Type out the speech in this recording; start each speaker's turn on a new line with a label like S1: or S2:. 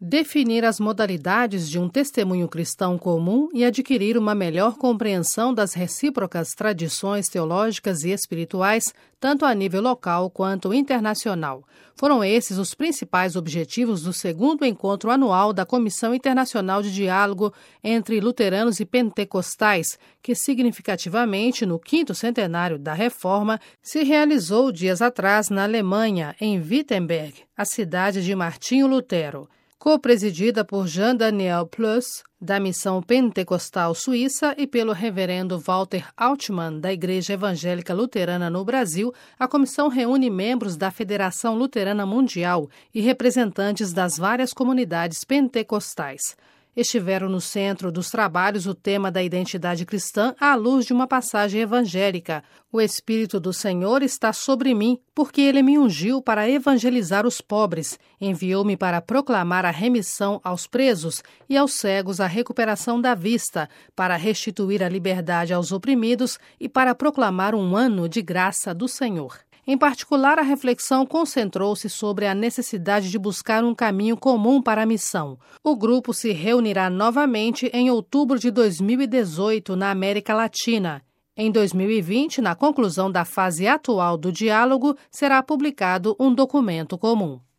S1: definir as modalidades de um testemunho cristão comum e adquirir uma melhor compreensão das recíprocas tradições teológicas e espirituais, tanto a nível local quanto internacional. Foram esses os principais objetivos do segundo encontro anual da Comissão Internacional de Diálogo entre Luteranos e Pentecostais, que significativamente, no 5º centenário da Reforma, se realizou dias atrás na Alemanha, em Wittenberg, a cidade de Martinho Lutero. Co-presidida por Jean Daniel Plus, da Missão Pentecostal Suíça, e pelo reverendo Walter Altmann, da Igreja Evangélica Luterana no Brasil, a comissão reúne membros da Federação Luterana Mundial e representantes das várias comunidades pentecostais. Estiveram no centro dos trabalhos o tema da identidade cristã à luz de uma passagem evangélica. O Espírito do Senhor está sobre mim, porque Ele me ungiu para evangelizar os pobres, enviou-me para proclamar a remissão aos presos e aos cegos a recuperação da vista, para restituir a liberdade aos oprimidos e para proclamar um ano de graça do Senhor. Em particular, a reflexão concentrou-se sobre a necessidade de buscar um caminho comum para a missão. O grupo se reunirá novamente em outubro de 2018 na América Latina. Em 2020, na conclusão da fase atual do diálogo, será publicado um documento comum.